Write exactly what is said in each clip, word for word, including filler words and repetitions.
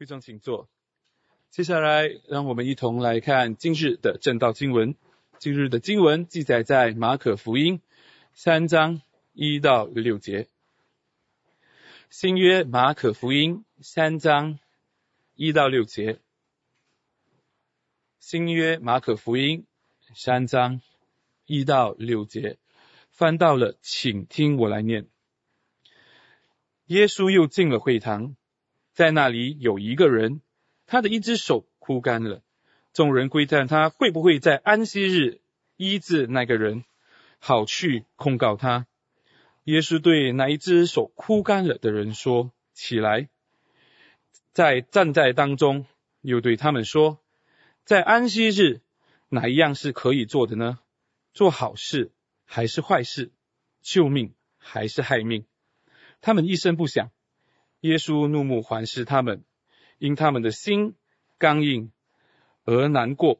会众请坐。接下来让我们一同来看今日的正道经文。今日的经文记载在马可福音三章一到六节。新约马可福音三章一到六节。新约马可福音三章一到六节，翻到了，请听我来念。耶稣又进了会堂，在那里有一个人，他的一只手枯干了。众人窥探他会不会在安息日医治那个人，好去控告他。耶稣对那一只手枯干了的人说：起来，在站在当中，又对他们说：在安息日哪一样是可以做的呢？做好事还是坏事？救命还是害命？他们一声不响。耶稣怒目环视他们，因他们的心刚硬而难过，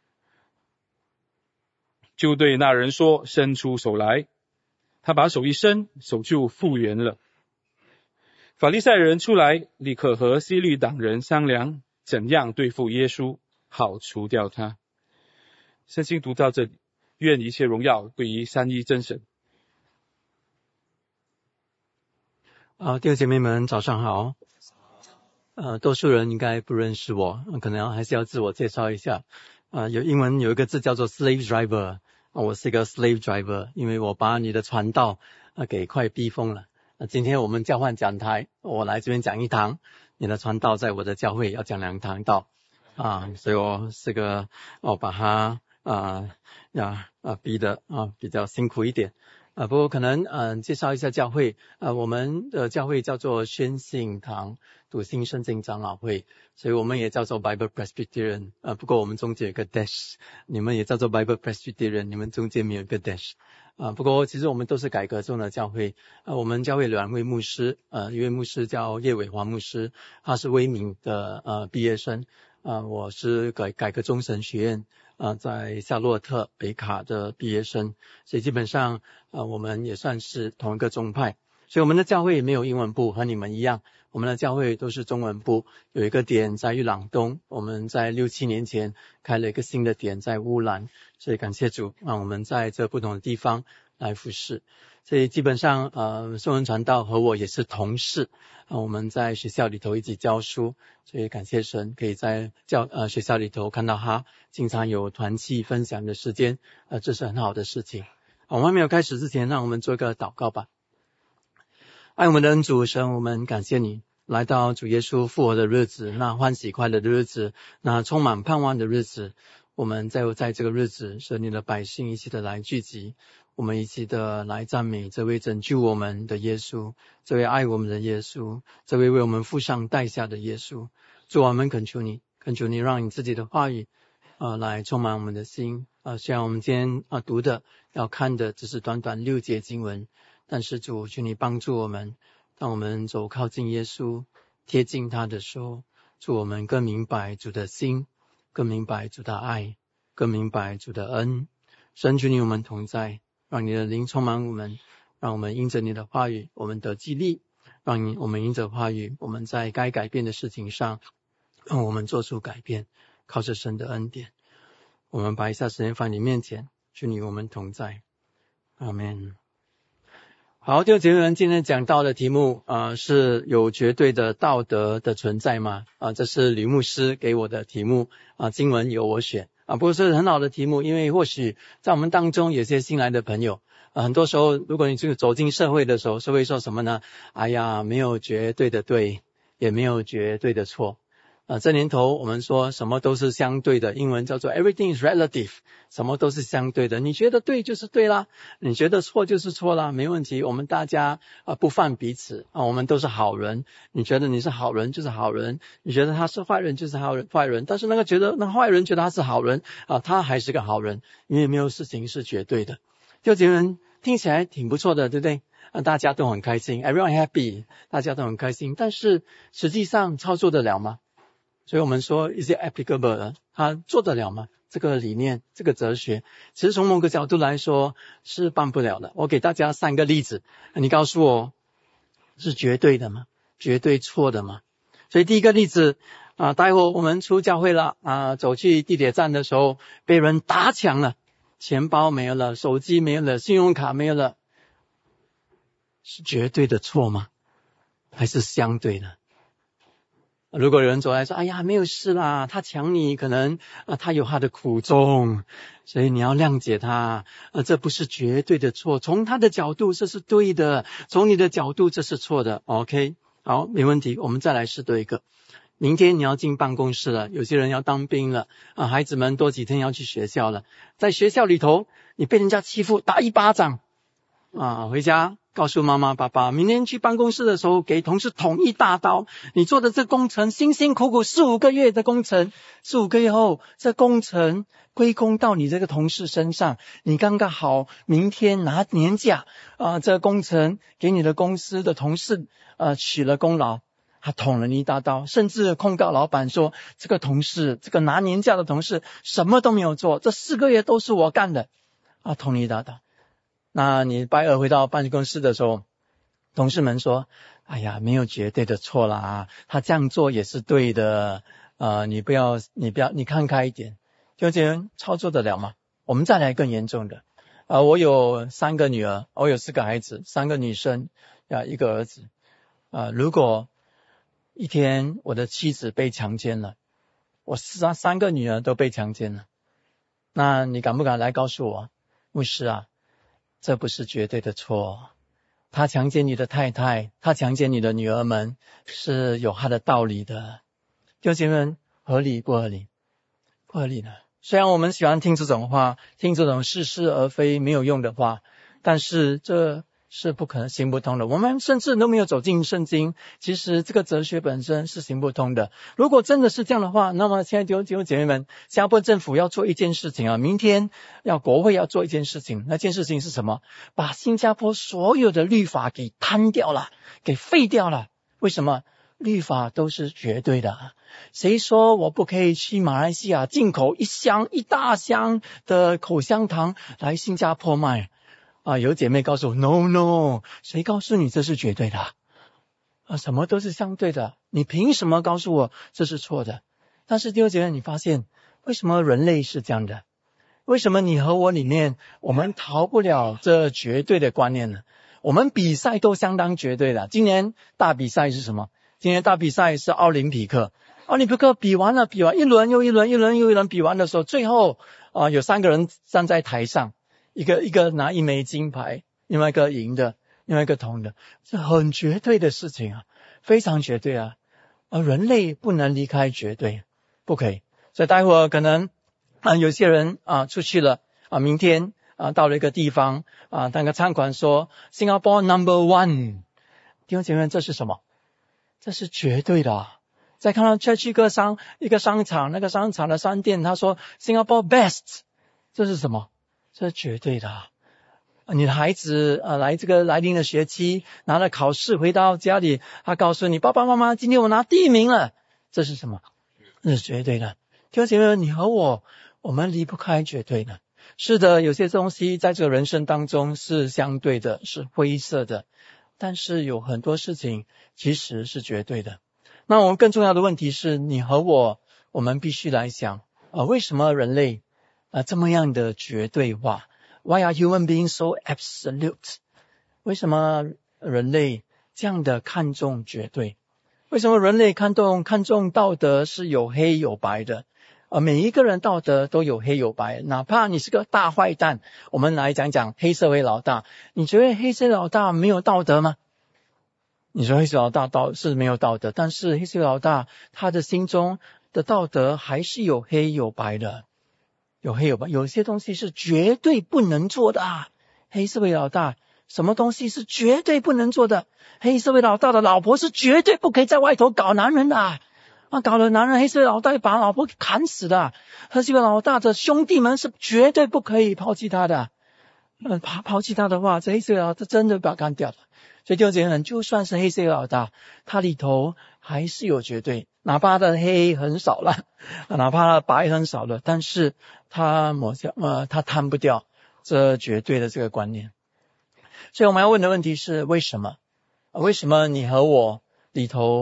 就对那人说：伸出手来。他把手一伸，手就复原了。法利赛人出来，立刻和希律党人商量，怎样对付耶稣，好除掉他。圣经读到这里，愿一切荣耀归于三一真神。 啊，弟兄姐妹们，早上好。呃，多数人应该不认识我，可能还是要自我介绍一下。啊，有英文有一个字叫做 slave driver， 啊，我是一个 slave driver， 因为我把你的传道啊给快逼疯了。啊，今天我们交换讲台，我来这边讲一堂，你的传道在我的教会要讲两堂道，啊，所以我是个我把他啊呀啊逼的啊比较辛苦一点。啊，不过可能嗯、呃、介绍一下教会，啊，我们的教会叫做宣信堂笃信圣经长老会，所以我们也叫做 Bible Presbyterian， 啊，不过我们中间有个 dash， 你们也叫做 Bible Presbyterian， 你们中间没有一个 dash， 啊，不过其实我们都是改革中的教会，啊，我们教会两位牧师，呃，一位牧师叫叶伟华牧师，他是威敏的呃毕业生，啊，我是改改革中神学院。啊，在夏洛特北卡的毕业生，所以基本上啊，我们也算是同一个宗派。所以我们的教会也没有英文部，和你们一样，我们的教会都是中文部。有一个点在玉朗东，我们在六七年前开了一个新的点在乌兰，所以感谢主，让我们在这不同的地方来服侍。所以基本上呃，圣文传道和我也是同事，啊，我们在学校里头一起教书，所以感谢神可以在教呃学校里头看到他经常有团契分享的时间，呃，这是很好的事情。我们还没有开始之前，让我们做一个祷告吧。爱我们的恩主神，我们感谢你来到主耶稣复活的日子，那欢喜快乐的日子，那充满盼望的日子。我们在在这个日子，神你的百姓一起的来聚集，我们一起的来赞美这位拯救我们的耶稣，这位爱我们的耶稣，这位为我们付上代价的耶稣。主，我们恳求你，恳求你让你自己的话语呃来充满我们的心。呃虽然我们今天啊、呃、读的要看的只是短短六节经文，但是主，求你帮助我们，当我们走靠近耶稣，贴近他的时候，主，我们更明白主的心，更明白主的爱，更明白主的恩。神，求你我们同在，让你的灵充满我们，让我们因着你的话语我们得激励，让你我们因着话语我们在该改变的事情上让我们做出改变，靠着神的恩典。我们把以下时间放你面前，求你我们同在。阿们。好，弟兄姐妹们，今天讲到的题目啊、呃，是有绝对的道德的存在吗？啊、呃，这是吕牧师给我的题目啊、呃，经文由我选啊，不过是很好的题目，因为或许在我们当中有些新来的朋友，呃、很多时候如果你这个走进社会的时候，社会说什么呢？哎呀，没有绝对的对，也没有绝对的错。呃，这年头我们说什么都是相对的，英文叫做 everything is relative， 什么都是相对的，你觉得对就是对啦，你觉得错就是错啦，没问题，我们大家啊、呃、不犯彼此啊、呃，我们都是好人，你觉得你是好人就是好人，你觉得他是坏人就是好人坏人，但是那个觉得那坏人觉得他是好人啊、呃，他还是个好人，因为没有事情是绝对的。弟兄姐妹们，听起来挺不错的，对不对？啊，大家都很开心 ，everyone happy， 大家都很开心，但是实际上操作得了吗？所以我们说一些 applicable， 它做得了吗？这个理念，这个哲学，其实从某个角度来说是办不了的。我给大家三个例子，你告诉我是绝对的吗？绝对错的吗？ 所以第一个例子啊，待会我们出教会了啊，走去地铁站的时候被人打抢了，钱包没有了，手机没有了，信用卡没有了，是绝对的错吗？还是相对的？如果有人走来说，哎呀，没有事啦，他抢你，可能啊他有他的苦衷，所以你要谅解他，呃，这不是绝对的错，从他的角度这是对的，从你的角度这是错的。 OK， 好，没问题，我们再来试对一个。明天你要进办公室了，有些人要当兵了啊，孩子们多几天要去学校了，在学校里头你被人家欺负，打一巴掌啊，回家告诉妈妈爸爸，明天去办公室的时候给同事捅一大刀，你做的这工程辛辛苦苦四五个月的工程，四五个月后这工程归功到你这个同事身上，你刚刚好明天拿年假啊，这工程给你的公司的同事呃取了功劳，他捅了你一大刀，甚至控告老板说这个同事，这个拿年假的同事什么都没有做，这四个月都是我干的啊，捅你一大刀。那你拜二回到办公室的时候，同事们说，哎呀，没有绝对的错啦，他这样做也是对的，呃，你不要你不要你看开一点，就这样操作得了吗？我们再来更严重的，呃，我有三个女儿，我有四个孩子，三个女生啊，一个儿子，呃，如果一天我的妻子被强奸了，我三三个女儿都被强奸了，那你敢不敢来告诉我，牧师啊，这不是绝对的错，他强奸你的太太，他强奸你的女儿们是有他的道理的，弟兄姐妹们，合理不合理？不合理的。虽然我们喜欢听这种话，听这种似是而非没有用的话，但是这是不可能行不通的。我们甚至都没有走进圣经，其实这个哲学本身是行不通的。如果真的是这样的话，那么现在弟兄姐妹们，新加坡政府要做一件事情啊，明天要国会要做一件事情，那件事情是什么？把新加坡所有的律法给摊掉了，给废掉了。为什么？律法都是绝对的，谁说我不可以去马来西亚进口一箱一大箱的口香糖来新加坡卖啊？有姐妹告诉我 no no， 谁告诉你这是绝对的啊？什么都是相对的，你凭什么告诉我这是错的？但是弟兄姐妹，你发现为什么人类是这样的？为什么你和我里面我们逃不了这绝对的观念呢？我们比赛都相当绝对的，今年大比赛是什么？今年大比赛是奥林匹克，奥林匹克比完了，比完一轮又一轮，一轮又一轮，比完的时候，最后啊、呃、有三个人站在台上，一个一个拿一枚金牌，另外一个银的，另外一个铜的，这很绝对的事情啊，非常绝对啊，而人类不能离开绝对，不可以。所以待会儿可能啊、呃、有些人啊、呃、出去了啊、呃，明天啊、呃、到了一个地方啊、呃，那个餐馆说 Singapore number one， 弟兄姐妹，这是什么？这是绝对的啊。再看到去一个商一个商场，那个商场的商店他说 Singapore best， 这是什么？这是绝对的啊。你的孩子呃来这个来临的学期拿了考试回到家里，他告诉你爸爸妈妈今天我拿第一名了，这是什么？这是绝对的。弟兄姐妹，你和我我们离不开绝对的。是的，有些东西在这个人生当中是相对的，是灰色的，但是有很多事情其实是绝对的。那我们更重要的问题是，你和我我们必须来想啊、呃，为什么人类啊、呃、这么样的绝对化？ Why are human beings so absolute？ 为什么人类这样的看重绝对？为什么人类看重看重道德是有黑有白的？呃，每一个人道德都有黑有白，哪怕你是个大坏蛋，我们来讲讲黑社会老大，你觉得黑社会老大没有道德吗？你说黑社会老大道是没有道德，但是黑社会老大他的心中的道德还是有黑有白的，有黑有白，有些东西是绝对不能做的啊。黑社会老大什么东西是绝对不能做的？黑社会老大的老婆是绝对不可以在外头搞男人的啊，啊搞了男人，黑社会老大把老婆砍死的。黑社会老大的兄弟们是绝对不可以抛弃他的，呃抛抛弃他的话，这黑社会老大真的把他干掉了。所以弟兄姐妹们，就算是黑社会老大，他里头还是有绝对，哪怕他的黑很少了，哪怕他的白很少了，但是他抹掉呃他摊不掉这绝对的这个观念。所以我们要问的问题是为什么？为什么你和我里头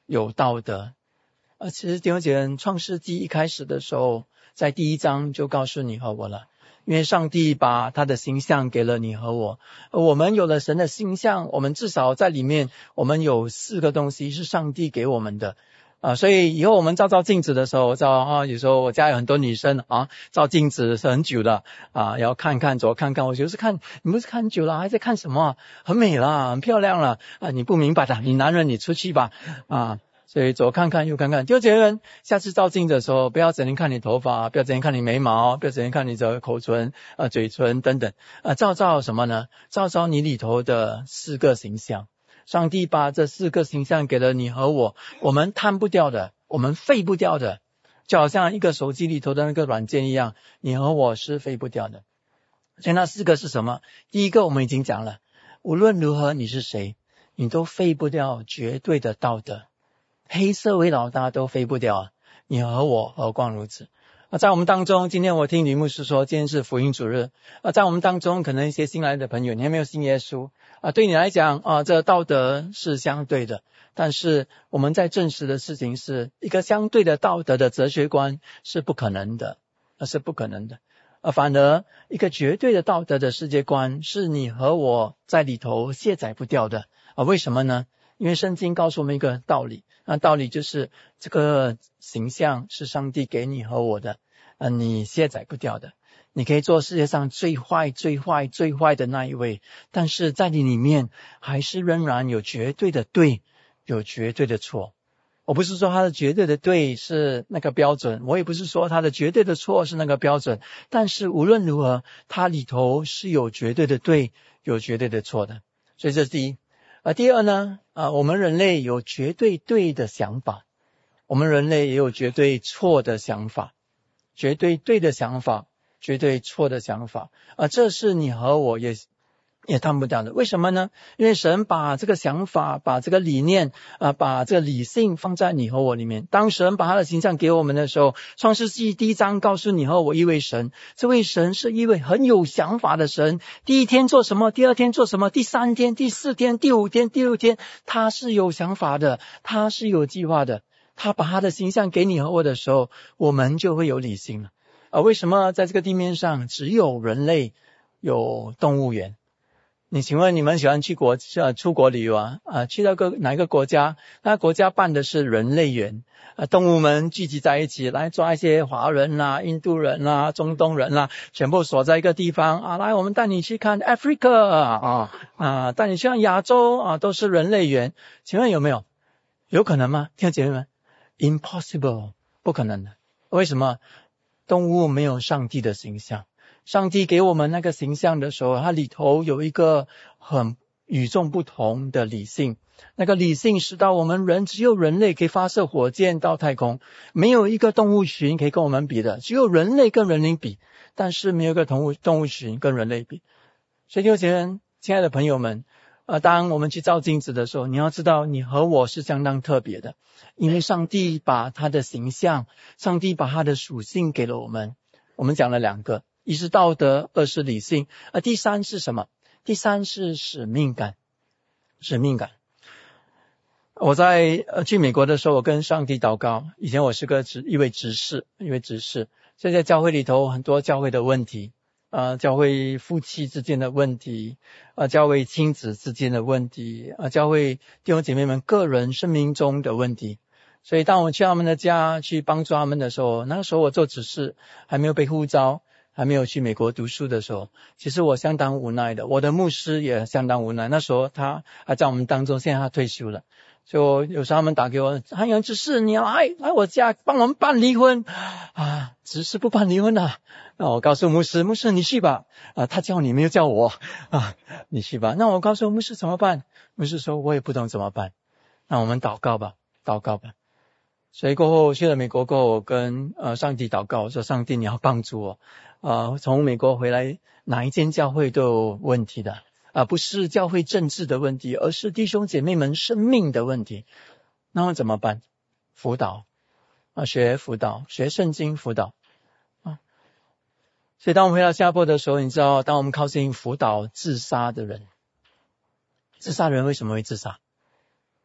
有道德。呃，其实弟兄姐妹，创世纪一开始的时候，在第一章就告诉你和我了，因为上帝把他的形象给了你和我，我们有了神的形象，我们至少在里面，我们有四个东西是上帝给我们的啊，所以以后我们照照镜子的时候，照啊，有时候我家有很多女生啊，照镜子是很久的啊，要看看左看看，我就是看，你不是看久了，还在看什么？很美啦，很漂亮了啊，你不明白的，你男人你出去吧啊。所以左看看右看看，就觉得下次照镜子的时候，不要整天看你头发，不要整天看你眉毛，不要整天看你的口唇、呃嘴唇等等，呃照照什么呢？照照你里头的四个形象。上帝把这四个形象给了你和我，我们贪不掉的，我们废不掉的，就好像一个手机里头的那个软件一样，你和我是废不掉的。所以那四个是什么？第一个我们已经讲了，无论如何你是谁，你都废不掉绝对的道德。黑社会老大都飞不掉啊，你和我何况如此啊！在我们当中，今天我听吕牧师说，今天是福音主日啊，在我们当中，可能一些新来的朋友，你还没有信耶稣啊，对你来讲啊，这道德是相对的，但是我们在证实的事情是，一个相对的道德的哲学观是不可能的，那是不可能的啊，反而一个绝对的道德的世界观是你和我在里头卸载不掉的啊！为什么呢？因为圣经告诉我们一个道理，那道理就是这个形象是上帝给你和我的，呃，你卸载不掉的。你可以做世界上最坏、最坏、最坏的那一位，但是在你里面还是仍然有绝对的对，有绝对的错。我不是说他的绝对的对是那个标准，我也不是说他的绝对的错是那个标准，但是无论如何，他里头是有绝对的对，有绝对的错的。所以这是第一。啊，第二呢，啊，我们人类有绝对对的想法，我们人类也有绝对错的想法，绝对对的想法，绝对错的想法，啊，这是你和我也也谈不到的。为什么呢？因为神把这个想法，把这个理念啊，把这个理性放在你和我里面。当神把他的形象给我们的时候，创世纪第一章告诉你和我一位神，这位神是一位很有想法的神。第一天做什么，第二天做什么，第三天、第四天、第五天、第六天，他是有想法的，他是有计划的。他把他的形象给你和我的时候，我们就会有理性了。啊，为什么在这个地面上只有人类有动物园？你请问你们喜欢去国呃出国旅游啊？啊，去到个哪一个国家？那国家办的是人类园啊，动物们聚集在一起，来抓一些华人啦、印度人啦、中东人啦，全部锁在一个地方啊，来，我们带你去看 Africa 啊啊，带你去看亚洲啊，都是人类园。请问有没有？有可能吗？听众姐妹们 ，impossible， 不可能的。为什么？动物没有上帝的形象。上帝给我们那个形象的时候，它里头有一个很与众不同的理性，那个理性使到我们人只有人类可以发射火箭到太空，没有一个动物群可以跟我们比的，只有人类跟人类比，但是没有一个动物动物群跟人类比。所以弟兄姐妹，亲爱的朋友们，呃，当我们去照镜子的时候，你要知道你和我是相当特别的，因为上帝把他的形象，上帝把他的属性给了我们。我们讲了两个，一是道德，二是理性，而第三是什么？第三是使命感。使命感。我在呃去美国的时候，我跟上帝祷告。以前我是个执一位执事，一位执事。所以在教会里头，很多教会的问题，呃，教会夫妻之间的问题，呃，教会亲子之间的问题，呃，教会弟兄姐妹们个人生命中的问题。所以当我去他们的家去帮助他们的时候，那个时候我做执事，还没有被呼召，还没有去美国读书的时候，其实我相当无奈的。我的牧师也相当无奈，那时候他还在我们当中，现在他退休了。所以有时候他们打给我，韩阳执事，你来来我家帮我们办离婚啊，执事不办离婚啊。那我告诉牧师，牧师你去吧啊，他叫你没有叫我啊，你去吧。那我告诉牧师怎么办？牧师说我也不懂怎么办。那我们祷告吧，祷告吧。所以过后去了美国过后，我跟呃上帝祷告，我说上帝你要帮助我，呃从美国回来哪一间教会都有问题的啊、呃，不是教会政治的问题，而是弟兄姐妹们生命的问题。那么怎么办？辅导啊，学辅导，学圣经辅导啊。所以当我们回到新加坡的时候，你知道，当我们靠近辅导自杀的人，自杀的人为什么会自杀？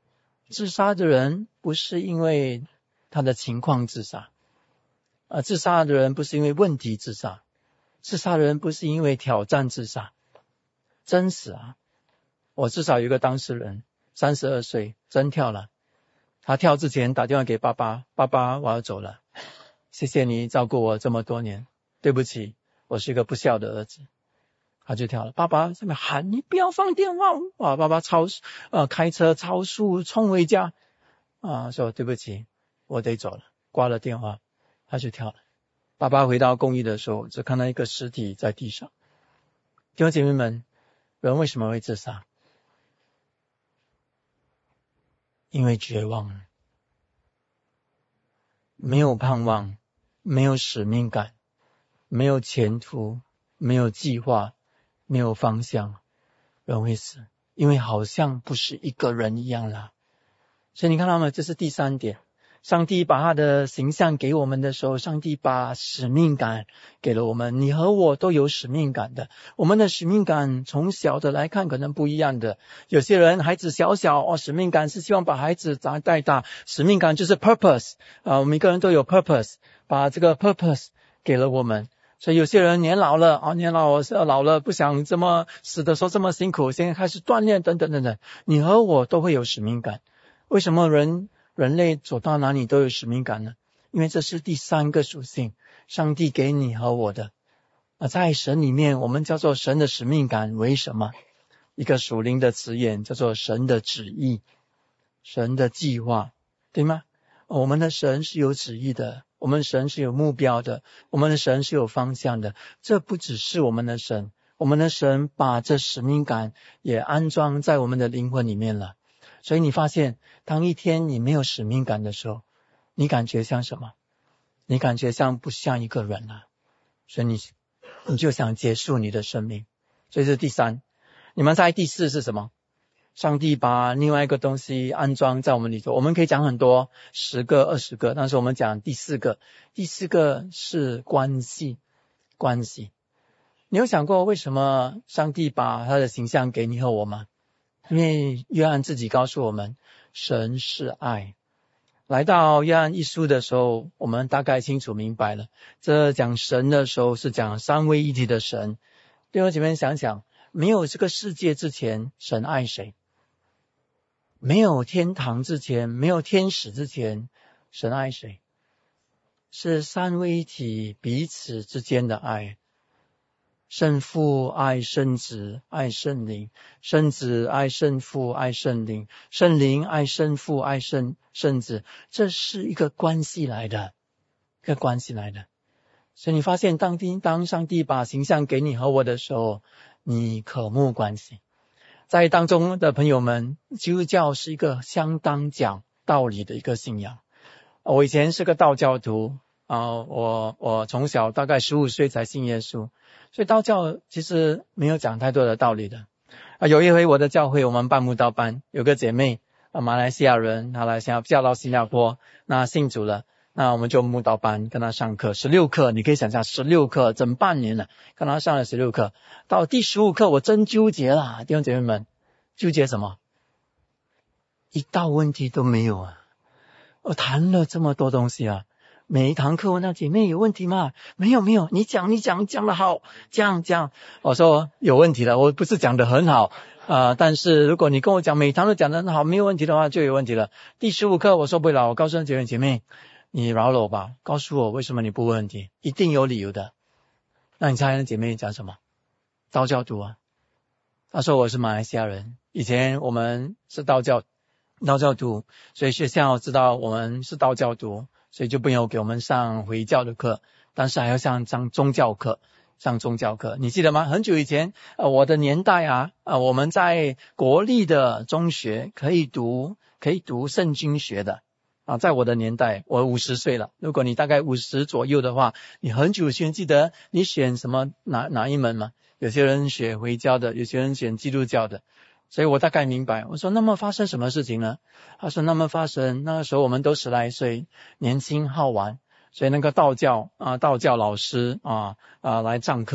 自杀的人不是因为他的情况自杀，呃，自杀的人不是因为问题自杀，自杀的人不是因为挑战自杀。真死啊！我至少有一个当事人，三十二岁，真跳了。他跳之前打电话给爸爸，爸爸，我要走了，谢谢你照顾我这么多年，对不起，我是一个不孝的儿子。他就跳了，爸爸在那边喊你不要放电话，哇！爸爸超呃开车超速冲回家啊，说对不起，我得走了，挂了电话，他就跳了。爸爸回到公寓的时候，只看到一个尸体在地上。弟兄姐妹们，人为什么会自杀？因为绝望了，没有盼望，没有使命感，没有前途，没有计划，没有方向，人会死，因为好像不是一个人一样啦。所以你看到吗？这是第三点，上帝把他的形象给我们的时候，上帝把使命感给了我们。你和我都有使命感的，我们的使命感从小的来看可能不一样的。有些人孩子小小哦，使命感是希望把孩子长带大，使命感就是 purpose 啊，每个人都有 purpose， 把这个 purpose 给了我们。所以有些人年老了啊，年老老了不想这么死的时候这么辛苦，现在开始锻炼等等等等。你和我都会有使命感。为什么人人类走到哪里都有使命感呢？因为这是第三个属性，上帝给你和我的。啊，在神里面我们叫做神的使命感为什么？一个属灵的词眼叫做神的旨意，神的计划，对吗？我们的神是有旨意的，我们的神是有目标的，我们的神是有方向的。这不只是我们的神，我们的神把这使命感也安装在我们的灵魂里面了。所以你发现，当一天你没有使命感的时候，你感觉像什么？你感觉像不像一个人啊？所以你你就想结束你的生命。所以这是第三。你们猜第四是什么？上帝把另外一个东西安装在我们里头。我们可以讲很多，十个二十个，但是我们讲第四个。第四个是关系。关系。你有想过为什么上帝把他的形象给你和我吗？因为约翰自己告诉我们，神是爱。来到约翰一书的时候，我们大概清楚明白了，这讲神的时候是讲三位一体的神。弟兄姐妹想想，没有这个世界之前，神爱谁？没有天堂之前，没有天使之前，神爱谁？是三位一体彼此之间的爱。圣父爱圣子爱圣灵，圣子爱圣父爱圣灵，圣灵爱圣父爱圣圣子，这是一个关系来的，一个关系来的。所以你发现当当上帝把形象给你和我的时候，你渴慕关系。在当中的朋友们，基督教是一个相当讲道理的一个信仰。我以前是个道教徒啊，我我从小大概十五岁才信耶稣。所以道教其实没有讲太多的道理的啊。有一回我的教会我们办慕道班，有个姐妹啊，马来西亚人，她来想嫁到新加坡，那信主了，那我们就慕道班跟她上课，十六课，你可以想象十六课，整半年了，跟她上了十六课，到第十五课我真纠结了，弟兄姐妹们，纠结什么？一道问题都没有啊！我谈了这么多东西啊。每一堂课问到姐妹有问题吗？没有没有，你讲你讲讲得好，讲讲。我说有问题了，我不是讲得很好啊、呃，但是如果你跟我讲每一堂都讲得很好，没有问题的话就有问题了。第十五课我受不了，我告诉姐妹姐妹，你饶了我吧，告诉我为什么你不问问题，一定有理由的。那你猜那姐妹讲什么？道教徒啊。她说我是马来西亚人，以前我们是道教道教徒，所以学校知道我们是道教徒。所以就不用给我们上回教的课，但是还要上上宗教课，上宗教课。你记得吗？很久以前，呃，我的年代啊，呃，我们在国立的中学可以读，可以读圣经学的啊。在我的年代，我五十岁了。如果你大概五十左右的话，你很久以前记得你选什么哪哪一门吗？有些人选回教的，有些人选基督教的。所以我大概明白，我说那么发生什么事情呢？他说那么发生，那个时候我们都十来岁，年轻好玩，所以那个道教啊，道教老师啊啊来上课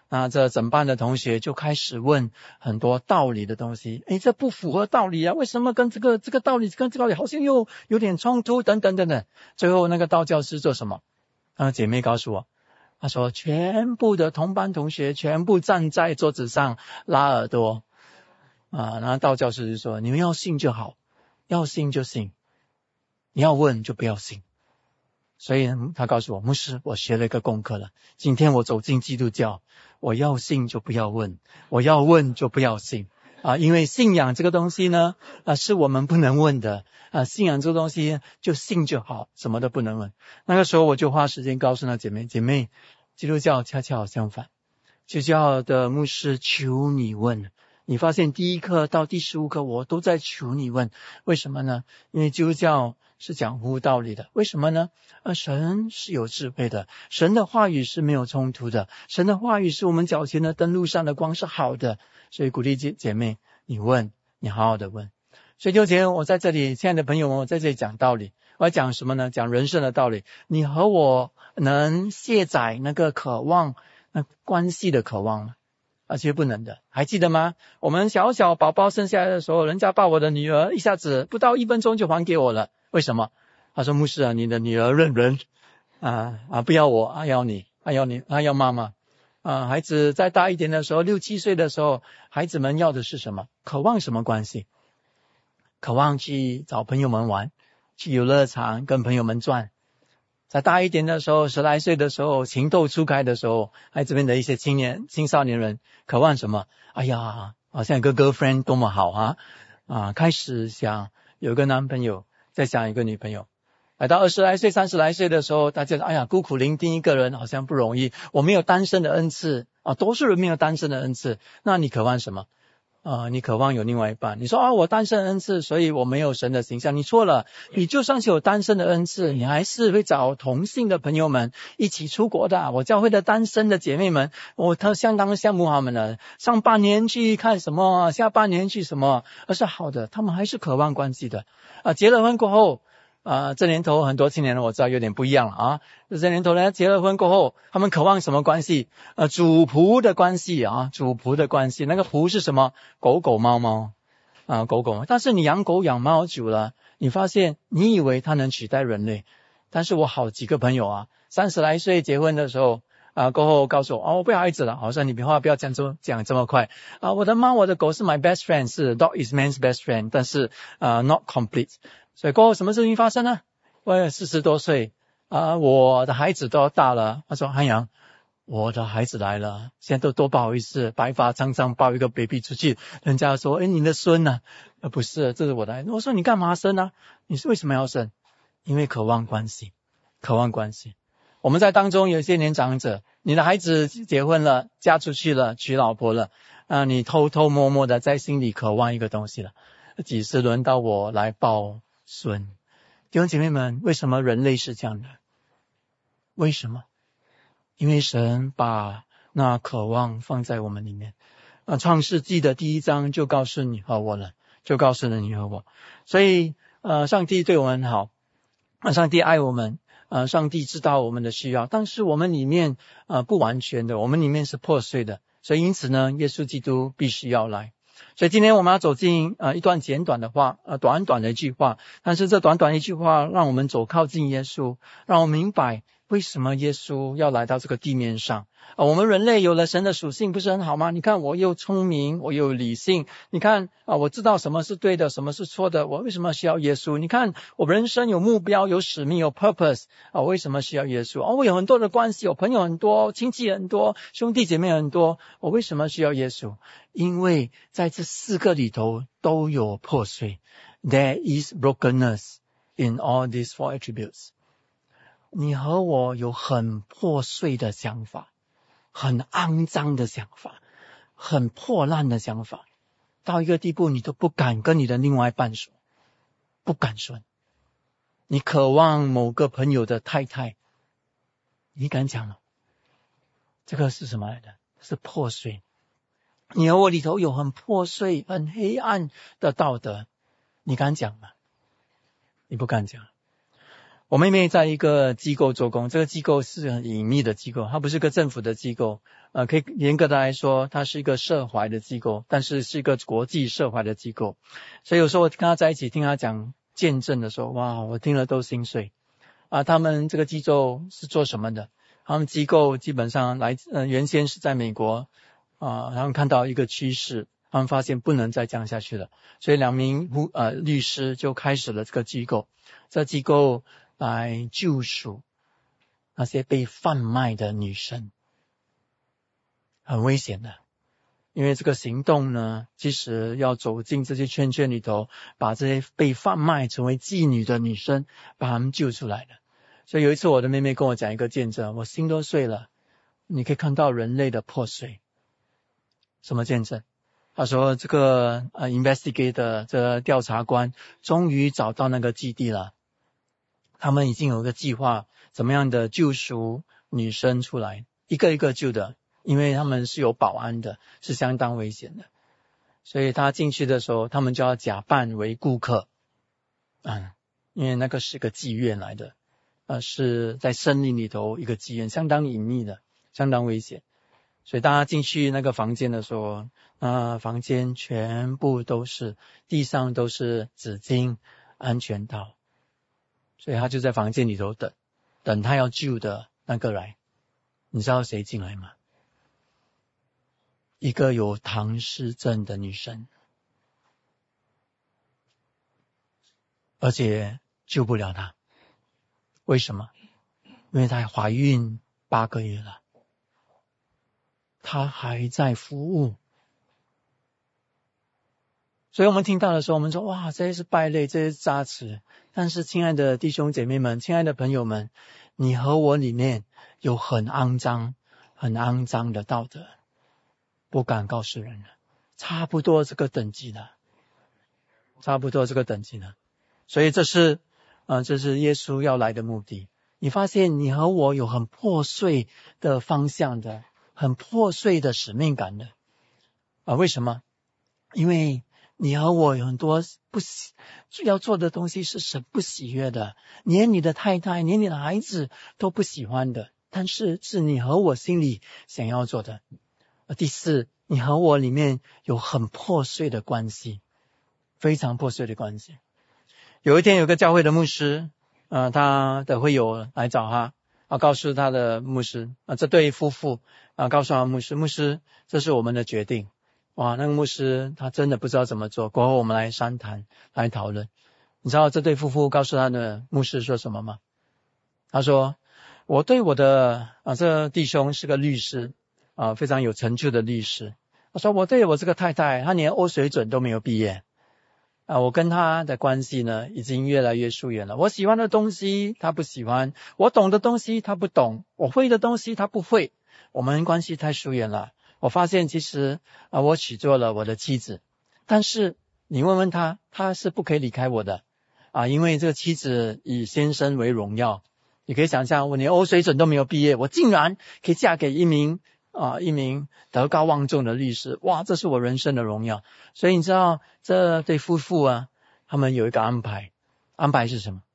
那这整班的同学就开始问很多道理的东西，诶，这不符合道理啊，为什么跟这个这个道理跟这个道理好像又有点冲突等等等等。最后那个道教师做什么？啊，姐妹告诉我，她说全部的同班同学全部站在桌子上拉耳朵啊，然后道教师就说，你们要信就好，要信就信，你要问就不要信。所以他告诉我，牧师，我学了一个功课了，今天我走进基督教，我要信就不要问，我要问就不要信啊，因为信仰这个东西呢啊是我们不能问的啊，信仰这个东西就信就好，什么都不能问。那个时候我就花时间告诉那姐妹，姐妹，基督教恰恰相反，基督教的牧师求你问，你发现第一课到第十五课我都在求你问，为什么呢？因为基督教是讲乎道理的，为什么呢？呃，神是有智慧的，神的话语是没有冲突的，神的话语是我们脚前的灯路上的光，是好的。所以鼓励姐姐妹，你问，你好好的问。所以就前我在这里，亲爱的朋友们，我在这里讲道理，我要讲什么呢？讲人生的道理。你和我能卸载那个渴望，那关系的渴望吗？啊，其实不能的，还记得吗？我们小小宝宝生下来的时候，人家把我的女儿一下子不到一分钟就还给我了，为什么？他说，牧师啊，你的女儿认人啊啊，不要我啊，要你啊，要你啊，要妈妈啊。孩子再大一点的时候，六七岁的时候，孩子们要的是什么？渴望什么关系？渴望去找朋友们玩，去游乐场跟朋友们转。再大一点的时候，十来岁的时候，情窦初开的时候，孩子们的一些青年青少年人渴望什么？哎呀，好像有个 girlfriend 多么好啊啊，开始想有个男朋友，再想一个女朋友。来到二十来岁三十来岁的时候，大家哎呀，孤苦伶仃一个人好像不容易，我没有单身的恩赐啊，多数人没有单身的恩赐。那你渴望什么啊？你渴望有另外一半。你说啊，我单身恩赐，所以我没有神的形象。你错了，你就算是有单身的恩赐，你还是会找同性的朋友们一起出国的。我教会的单身的姐妹们，我特相当羡慕他们了，上半年去看什么，下半年去什么，而是好的，他们还是渴望关系的啊。结了婚过后啊、呃，这年头很多青年人我知道有点不一样了啊。这年头呢，结了婚过后，他们渴望什么关系？呃，主仆的关系啊，主仆的关系。那个仆是什么？狗狗猫猫啊、呃，狗狗。但是你养狗养猫久了，你发现你以为它能取代人类，但是我好几个朋友啊，三十来岁结婚的时候啊、呃，过后告诉我，哦，我不要孩子了。好像你别话不要讲这么讲这么快啊、呃。我的猫，我的狗是 my best friend， 是 dog is man's best friend， 但是啊、呃、，not complete。所以过后什么事情发生呢？我四十多岁啊、呃，我的孩子都大了。他说：“韩阳，我的孩子来了，现在都多不好意思，白发苍苍抱一个 baby 出去，人家说，哎，你的孙呢、啊？呃，不是，这是我的孩子。我说你干嘛生呢、啊？你是为什么要生？因为渴望关系，渴望关系。我们在当中有些年长者，你的孩子结婚了，嫁出去了，娶老婆了，啊、呃，你偷偷摸摸的在心里渴望一个东西了，几时轮到我来抱孙？弟兄姐妹们，为什么人类是这样的？为什么？因为神把那渴望放在我们里面。啊，创世纪的第一章就告诉你和我了，就告诉了你和我。所以，呃，上帝对我们好，啊，上帝爱我们，呃，上帝知道我们的需要，但是我们里面呃不完全的，我们里面是破碎的，所以因此呢，耶稣基督必须要来。所以今天我们要走进呃一段简短的话，呃短短的一句话，但是这短短一句话让我们走靠近耶稣，让我们明白为什么耶稣要来到这个地面上。啊，我们人类有了神的属性不是很好吗？你看我又聪明，我又理性，你看啊，我知道什么是对的，什么是错的，我为什么需要耶稣？你看我人生有目标，有使命，有 purpose 啊，为什么需要耶稣？哦，我有很多的关系，我朋友很多，亲戚很多，兄弟姐妹很多，我为什么需要耶稣？因为在这四个里头都有破碎。There is brokenness in all these four attributes。 你和我有很破碎的想法，很肮脏的想法，很破烂的想法，到一个地步你都不敢跟你的另外一半说，不敢说。你渴望某个朋友的太太，你敢讲吗？这个是什么来的？是破碎。你和我里头有很破碎很黑暗的道德，你敢讲吗？你不敢讲。 我妹妹在一个机构做工，这个机构是很隐秘的机构，它不是个政府的机构，呃，可以严格的来说，它是一个社怀的机构，但是是一个国际社怀的机构。所以有时候我跟她在一起听她讲见证的时候，哇，我听了都心碎。啊，他们这个机构是做什么的？他们机构基本上来自，呃，原先是在美国，啊，他们看到一个趋势，他们发现不能再这样下去了，所以两名呃律师就开始了这个机构，这机构来救赎那些被贩卖的女生，很危险的。因为这个行动呢，其实要走进这些圈圈里头，把这些被贩卖成为妓女的女生，把她们救出来的。所以有一次我的妹妹跟我讲一个见证，我心都碎了。你可以看到人类的破碎。什么见证？他说这个呃 investigator 这个调查官终于找到那个基地了，他们已经有个计划，怎么样的救赎女生出来，一个一个救的，因为他们是有保安的，是相当危险的。所以他进去的时候，他们就要假扮为顾客，嗯，因为那个是个妓院来的，呃，是在森林里头一个妓院，相当隐秘的，相当危险。所以大家进去那个房间的时候，那房间全部都是，地上都是纸巾、安全套，所以他就在房间里头等，等他要救的那个来。你知道谁进来吗？一个有唐氏症的女生，而且救不了她。为什么？因为她怀孕八个月了，她还在服务。所以我们听到的时候，我们说哇，这些是败类，这些是渣子。但是亲爱的弟兄姐妹们，亲爱的朋友们，你和我里面有很肮脏很肮脏的道德，不敢告诉人了，差不多这个等级了，差不多这个等级了。所以这是呃，这是耶稣要来的目的。你发现你和我有很破碎的方向的，很破碎的使命感的啊、呃？为什么？因为你和我有很多不喜要做的东西是神不喜悦的，连你的太太连你的孩子都不喜欢的，但是是你和我心里想要做的。第四，你和我里面有很破碎的关系，非常破碎的关系。有一天有个教会的牧师呃，他的会友来找他啊，告诉他的牧师啊，这对夫妇啊，告诉他牧师牧师这是我们的决定。哇，那个牧师他真的不知道怎么做，过后我们来商谈来讨论。你知道这对夫妇告诉他的牧师说什么吗？他说我对我的啊，这弟兄是个律师啊，非常有成就的律师。他说我对我这个太太，她连欧水准都没有毕业啊，我跟她的关系呢已经越来越疏远了。我喜欢的东西她不喜欢，我懂的东西她不懂，我会的东西她不会，我们关系太疏远了。我发现其实啊，我娶做了我的妻子，但是你问问她，她是不可以离开我的啊，因为这个妻子以先生为荣耀。你可以想象，我连欧水准都没有毕业，我竟然可以嫁给一名啊一名德高望重的律师，哇，这是我人生的荣耀。所以你知道这对夫妇啊，他们有一个安排，安排是什么？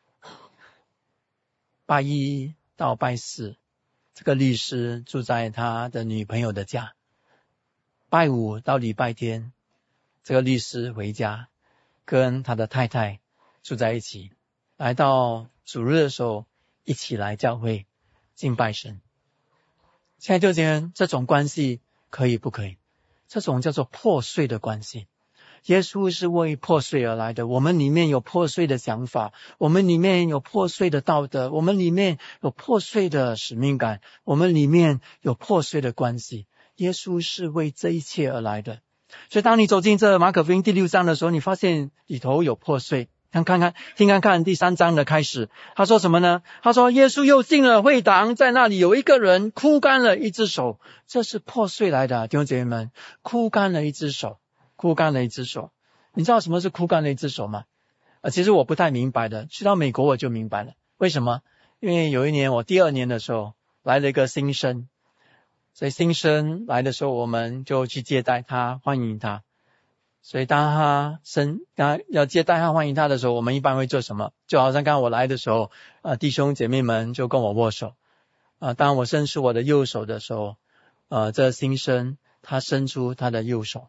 拜一到拜四，这个律师住在他的女朋友的家，拜五到礼拜天，这个律师回家跟他的太太住在一起，来到主日的时候一起来教会敬拜神。现在就讲这种关系可以不可以？这种叫做破碎的关系。耶稣是为破碎而来的，我们里面有破碎的想法，我们里面有破碎的道德，我们里面有破碎的使命感，我们里面有破碎的关系。耶稣是为这一切而来的。所以当你走进这马可福音第六章的时候，你发现里头有破碎。看看看听看看第三章的开始，他说什么呢？他说耶稣又进了会堂，在那里有一个人枯干了一只手。这是破碎来的，弟兄姐妹们，枯干了一只手，枯干了一只手。你知道什么是枯干了一只手吗？呃，其实我不太明白的，去到美国我就明白了。为什么？因为有一年我第二年的时候来了一个新生，所以新生来的时候我们就去接待他，欢迎他。 所以当他生他要接待他欢迎他的时候，我们一般会做什么？就好像刚刚我来的时候，呃弟兄姐妹们就跟我握手。啊、呃，当我伸出我的右手的时候，呃这新生他伸出他的右手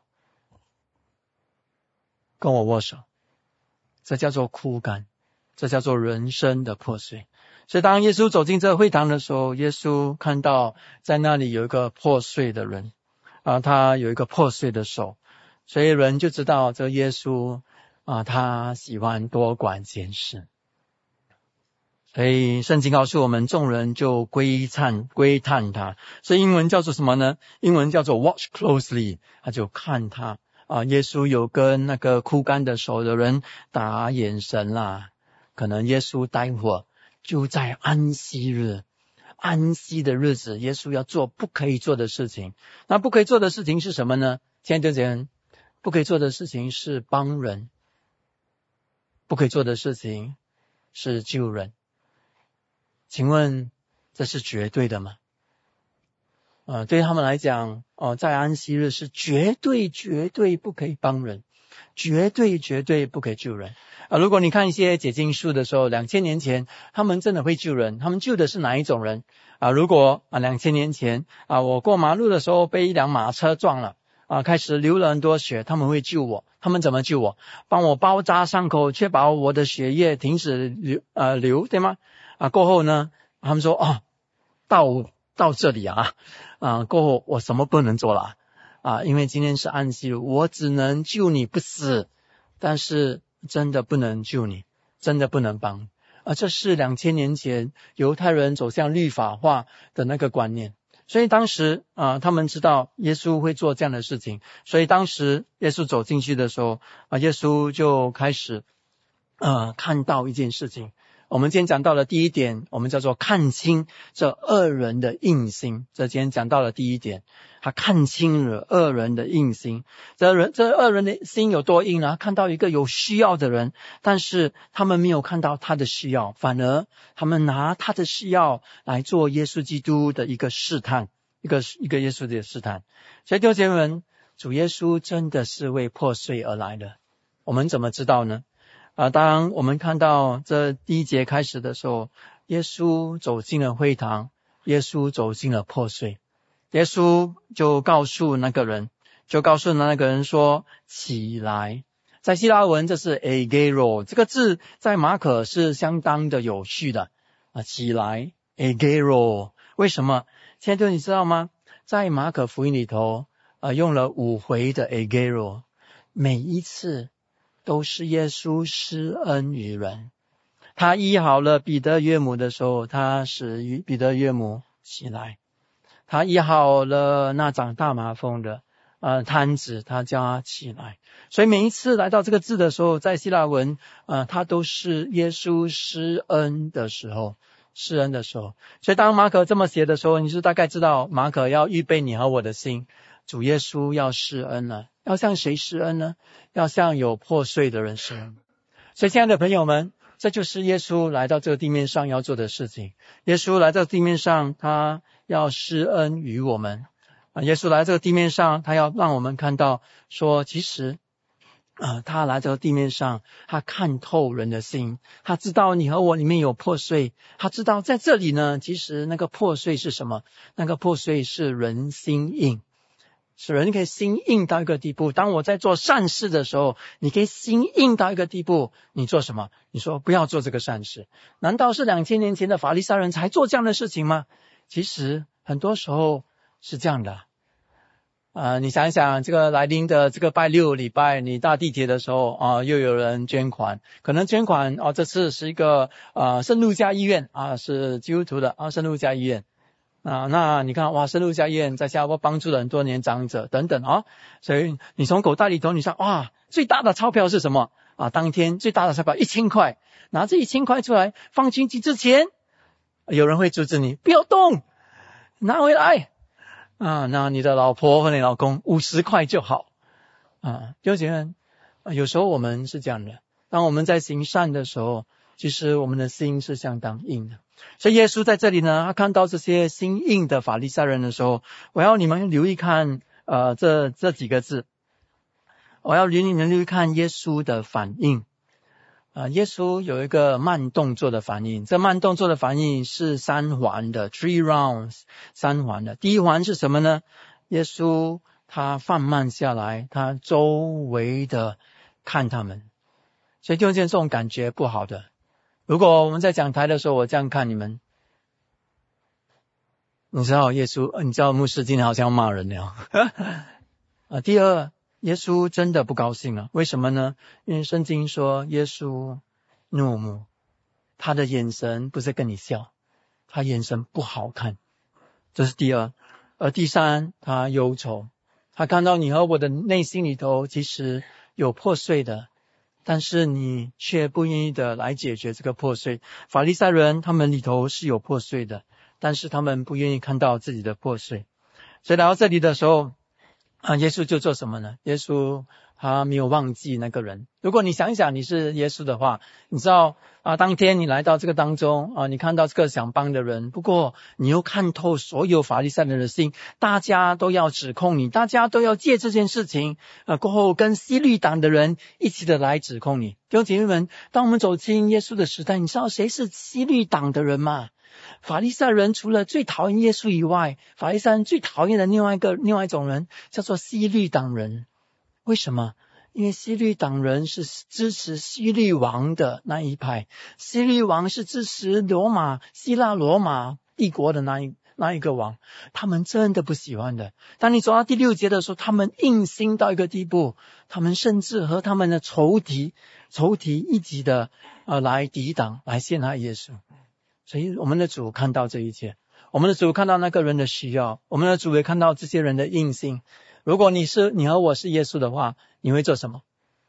跟我握手。这叫做枯干，这叫做人生的破碎。所以当耶稣走进这个会堂的时候，耶稣看到在那里有一个破碎的人，啊，他有一个破碎的手，所以人就知道这耶稣啊，他喜欢多管闲事。所以圣经告诉我们，众人就归叹归叹他。所以英文叫做什么呢？英文叫做 watch closely， 他就看他啊。耶稣有跟那个枯干的手的人打眼神啦，可能耶稣待会儿就在安息日，安息的日子，耶稣要做不可以做的事情。那不可以做的事情是什么呢？亲爱的人，不可以做的事情是帮人，不可以做的事情是救人。请问这是绝对的吗？呃，对他们来讲，哦、呃，在安息日是绝对绝对不可以帮人，绝对绝对不可以救人。啊、呃，如果你看一些解经书的时候，两千年前他们真的会救人，他们救的是哪一种人？啊、呃，如果啊两千年前啊、呃、我过马路的时候被一辆马车撞了，啊、呃，开始流了很多血，他们会救我。他们怎么救我？帮我包扎伤口，确保我的血液停止流呃流，对吗？啊，过后呢，他们说哦，到到这里啊，啊，过后我什么不能做了啊？因为今天是安息日，我只能救你不死，但是真的不能救你，真的不能帮啊！这是两千年前犹太人走向律法化的那个观念，所以当时啊，他们知道耶稣会做这样的事情，所以当时耶稣走进去的时候啊，耶稣就开始呃看到一件事情。我们今天讲到了第一点，我们叫做看清这恶人的硬心。这今天讲到了第一点，他看清了恶人的硬心。这人这恶人的心有多硬呢？他看到一个有需要的人，但是他们没有看到他的需要，反而他们拿他的需要来做耶稣基督的一个试探，一个一个耶稣的试探。所以弟兄姐妹们，主耶稣真的是为破碎而来的。我们怎么知道呢？啊，当我们看到这第一节开始的时候，耶稣走进了会堂，耶稣走进了破碎，耶稣就告诉那个人，就告诉那个人说起来。在希腊文这是 agero， 这个字在马可是相当的有序的啊，起来 agero。 为什么？现在你知道吗？在马可福音里头呃，用了五回的 agero， 每一次都是耶稣施恩于人。他医好了彼得岳母的时候，他使彼得岳母起来。他医好了那长大麻风的呃瘫子，他叫他起来。所以每一次来到这个字的时候，在希腊文呃，他都是耶稣施恩的时候，施恩的时候。所以当马可这么写的时候，你是大概知道马可要预备你和我的心，主耶稣要施恩了。要向谁施恩呢？要向有破碎的人施恩。所以亲爱的朋友们，这就是耶稣来到这个地面上要做的事情。耶稣来到地面上，他要施恩于我们啊！耶稣来这个地面上，他要让我们看到说，其实啊，他来这个地面上，他看透人的心，他知道你和我里面有破碎，他知道在这里呢，其实那个破碎是什么？那个破碎是人心硬。使人可以心硬到一个地步，当我在做善事的时候，你可以心硬到一个地步，你做什么？你说不要做这个善事。难道是两千年前的法利赛人才做这样的事情吗？其实很多时候是这样的。呃，你想一想，这个来临的这个拜六礼拜，你搭地铁的时候啊、呃，又有人捐款，可能捐款哦、呃，这次是一个呃圣路加医院啊、呃，是基督徒的啊，圣路加医院。啊，那你看，哇，圣路加医院在新加坡帮助了很多年长者等等啊，所以你从口袋里头，你说哇，最大的钞票是什么啊？当天最大的钞票一千块，拿这一千块出来放进去之前，有人会阻止你，不要动，拿回来啊。那你的老婆和你老公五十块就好啊。弟兄姐妹，有时候我们是这样的，当我们在行善的时候，其实我们的心是相当硬的。所以耶稣在这里呢，他看到这些心硬的法利赛人的时候，我要你们留意看呃这这几个字。 我要领你们去看耶稣的反应。啊，耶稣有一个慢动作的反应，这慢动作的反应是三环的 three rounds 三环的。第一环是什么呢？耶稣他放慢下来，他周围的看他们。所以就见这种感觉不好的。如果我们在讲台的时候，我这样看你们，你知道耶稣，你知道牧师今天好像要骂人了。啊，第二，耶稣真的不高兴了，为什么呢？因为圣经说耶稣怒目，他的眼神不是跟你笑，他眼神不好看，这是第二。而第三，他忧愁，他看到你和我的内心里头其实有破碎的，但是你却不愿意的来解决这个破碎。法利赛人他们里头是有破碎的，但是他们不愿意看到自己的破碎。所以来到这里的时候啊，耶稣就做什么呢？耶稣他没有忘记那个人。如果你想一想你是耶稣的话，你知道啊，当天你来到这个当中啊，你看到这个想帮的人，不过你又看透所有法利赛人的心，大家都要指控你，大家都要借这件事情啊，过后跟希律党的人一起的来指控你。弟兄姐妹们，当我们走进耶稣的时代，你知道谁是希律党的人吗？法利赛人除了最讨厌耶稣以外，法利赛人最讨厌的另外一个另外一种人叫做希律党人。为什么？因为希律党人是支持希律王的那一派，希律王是支持罗马希腊罗马帝国的那一那一个王，他们真的不喜欢的。当你走到第六节的时候，他们硬心到一个地步，他们甚至和他们的仇敌仇敌一起的呃来抵挡，来陷害耶稣。所以我们的主看到这一切，我们的主看到那个人的需要，我们的主也看到这些人的硬心。如果你是你和我是耶稣的话，你会做什么？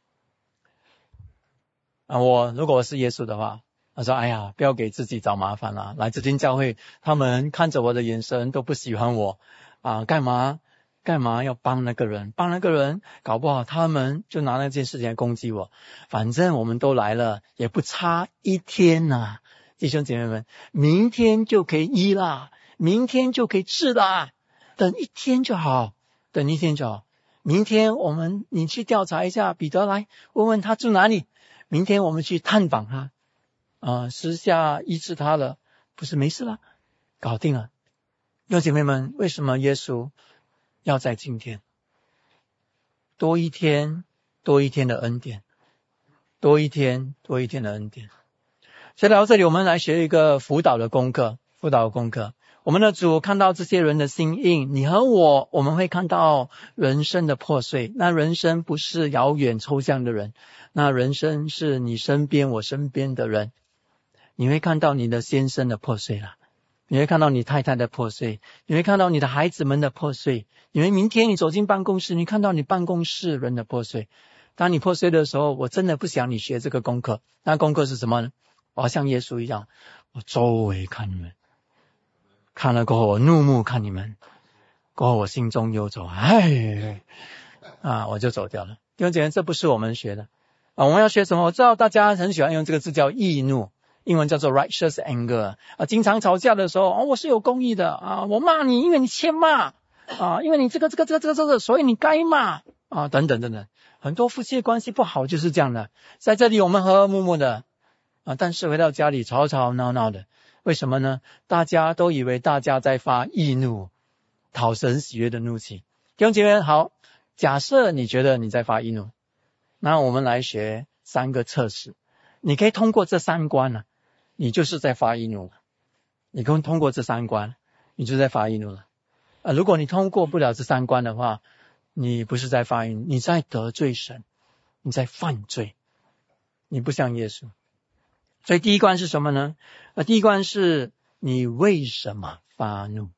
啊，我如果我是耶稣的话，他说：“哎呀，不要给自己找麻烦了。来这间教会，他们看着我的眼神都不喜欢我啊，干嘛干嘛要帮那个人？帮那个人，搞不好他们就拿那件事情来攻击我。反正我们都来了，也不差一天呐、啊，弟兄姐妹们，明天就可以医啦，明天就可以治啦，等一天就好。”等一天就好。明天我们你去调查一下彼得，来问问他住哪里。明天我们去探访他，啊、呃，私下医治他了，不是没事了，搞定了。弟兄姐妹们，为什么耶稣要在今天多一天多一天的恩典，多一天多一天的恩典？所以来到这里，我们来学一个辅导的功课，辅导的功课。我们的主看到这些人的心硬，你和我，我们会看到人生的破碎。那人生不是遥远抽象的人，那人生是你身边我身边的人。你会看到你的先生的破碎了，你会看到你太太的破碎，你会看到你的孩子们的破碎，因为明天你走进办公室，你看到你办公室人的破碎。当你破碎的时候，我真的不想你学这个功课。那功课是什么呢？我要像耶稣一样，我周围看你们，看了过后我怒目看你们，过后我心中忧愁，哎，啊，我就走掉了。弟兄姐妹，这不是我们学的啊！我们要学什么？我知道大家很喜欢用这个字叫义怒，英文叫做 righteous anger 啊。经常吵架的时候，哦，我是有公义的啊，我骂你，因为你欠骂啊，因为你这个这个这个这个这个，所以你该骂啊，等等等等。很多夫妻的关系不好就是这样的，在这里我们和和睦睦的啊，但是回到家里吵吵闹闹的。为什么呢？大家都以为大家在发义怒，讨神喜悦的怒气。弟兄姐妹，好，假设你觉得你在发义怒，那我们来学三个测试。你可以通过这三关了、啊，你就是在发义怒了。你可以通过这三关，你就在发义怒了。啊，如果你通过不了这三关的话，你不是在发义怒，你在得罪神，你在犯罪，你不像耶稣。所以第一关是什么呢？呃，第一关是你为什么发怒？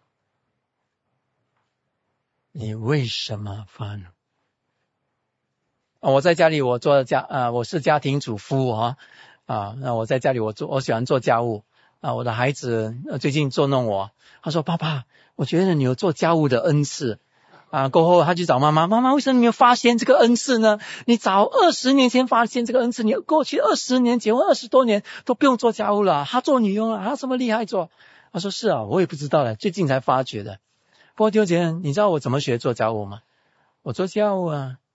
你为什么发怒？啊，我在家里我做家啊、呃，我是家庭主妇啊啊，那我在家里我做我喜欢做家务啊。我的孩子、呃、最近捉弄我，他说：“爸爸，我觉得你有做家务的恩赐。”啊，过后他去找妈妈，妈妈为什么没有发现这个恩赐呢？你早二十年前发现这个恩赐，你过去二十年结婚二十多年都不用做家务了，他做女佣了，他这么厉害做？他说是啊，我也不知道了，最近才发觉的。不过弟兄姐妹，你知道我怎么学做家务吗？我做家务啊，啊，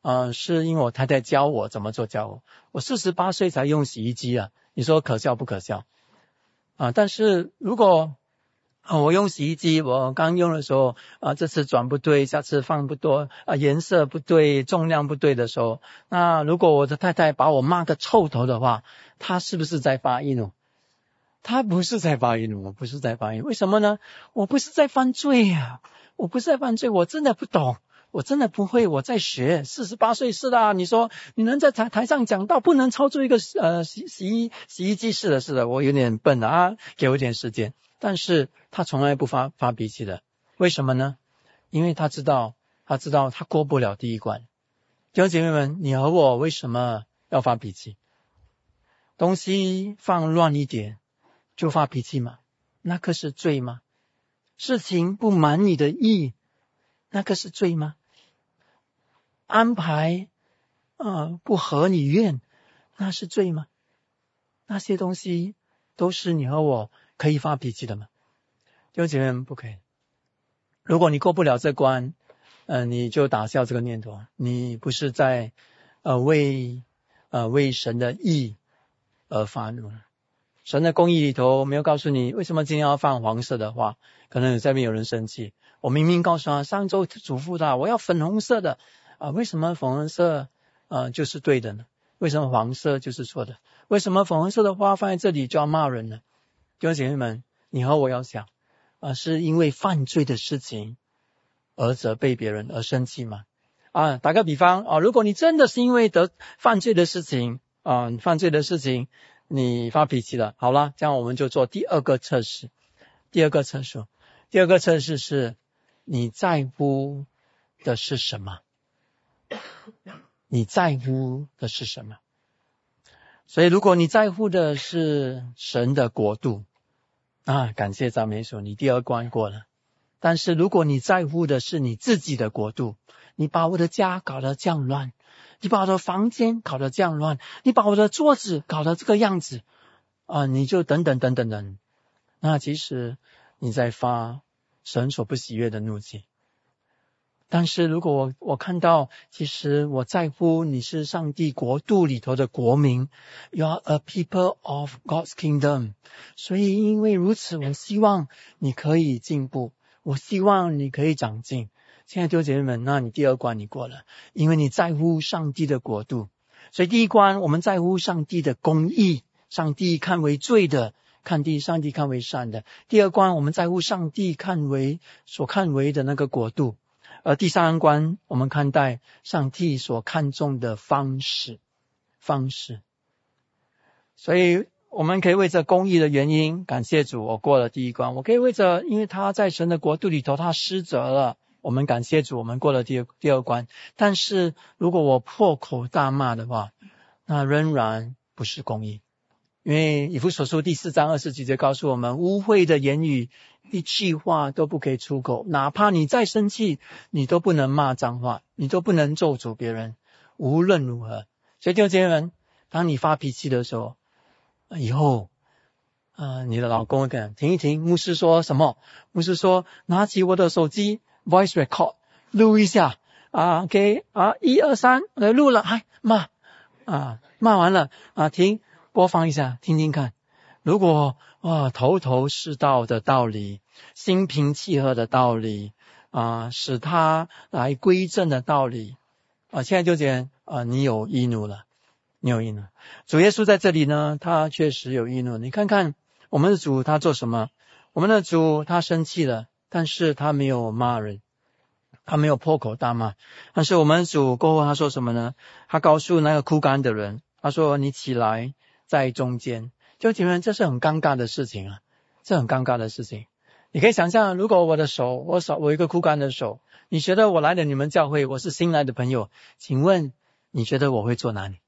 呃，是因为我太太教我怎么做教我。我四十八岁才用洗衣机啊，你说可笑不可笑？啊，但是如果啊，我用洗衣机，我刚用的时候啊，这次转不对，下次放不多啊，颜色不对，重量不对的时候，那如果我的太太把我骂个臭头的话，她是不是在发易怒？她不是在发易怒，我不是在发易怒，为什么呢？我不是在犯罪呀、啊，我不是在犯罪，我真的不懂，我真的不会，我在学。四十八岁是的、啊，你说你能在台台上讲到不能操作一个呃洗洗衣洗衣机，是的，是的，我有点笨啊，给我一点时间。但是他从来不发发脾气的，为什么呢？因为他知道，他知道他过不了第一关。弟兄姐妹们，你和我为什么要发脾气？东西放乱一点就发脾气吗？那可是罪吗？事情不满你的意，那个是罪吗？安排呃不合你愿，那是罪吗？那些东西都是你和我可以发脾气的吗？弟兄姐妹们，不可以。如果你过不了这关，呃，你就打消这个念头，你不是在呃为呃为神的义而发怒。神的公义里头没有告诉你为什么今天要放黄色的花，可能在那边有人生气。我明明告诉他，上周嘱咐他我要粉红色的啊、呃，为什么粉红色呃就是对的呢？为什么黄色就是错的？为什么粉红色的花放在这里就要骂人呢？弟兄姐妹们，你和我要想啊、呃，是因为犯罪的事情而责备别人而生气吗？啊，打个比方啊，如果你真的是因为得犯罪的事情啊，犯罪的事情你发脾气了，好了，这样我们就做第二个测试。第二个测试，第二个测试是你在乎的是什么？你在乎的是什么？所以如果你在乎的是神的国度啊，感谢赞美主，你第二关过了。但是如果你在乎的是你自己的国度，你把我的家搞得这样乱，你把我的房间搞得这样乱，你把我的桌子搞得这个样子啊，你就等等等等等，那其实你在发神所不喜悦的怒气。但是如果我我看到其实我在乎你是上帝国度里头的国民， You are a people of God's kingdom， 所以因为如此我希望你可以进步，我希望你可以长进。现在弟兄姐妹们，那你第二关你过了，因为你在乎上帝的国度。所以第一关我们在乎上帝的公义，上帝看为罪的，看地上帝看为善的。第二关我们在乎上帝看为所看为的那个国度。而第三关我们看待上帝所看重的方式方式。所以我们可以为着公义的原因感谢主，我过了第一关。我可以为着因为他在神的国度里头他失责了，我们感谢主，我们过了第二第二关。但是如果我破口大骂的话，那仍然不是公义。因为以弗所书第四章二十几节告诉我们，污秽的言语一句话都不可以出口，哪怕你再生气你都不能骂脏话，你都不能咒诅别人，无论如何。所以弟兄姐妹们，当你发脾气的时候，以后呃，你的老公会跟停一停，牧师说什么？牧师说拿起我的手机 voice record 录一下啊 OK 啊一二三来录了，还骂啊骂完了啊停，播放一下听听看。如果哇头头是道的道理，心平气和的道理啊，使他来归正的道理啊，现在就讲啊你有易怒了，你有易怒。主耶稣在这里呢，他确实有易怒。你看看我们的主他做什么？我们的主他生气了，但是他没有骂人，他没有破口大骂。但是我们主过后他说什么呢？他告诉那个枯干的人，他说你起来在中间。就觉得这是很尴尬的事情啊，这很尴尬的事情。你可以想象，如果我的手我手我一个枯干的手，你觉得我来了你们教会，我是新来的朋友，请问你觉得我会坐哪里？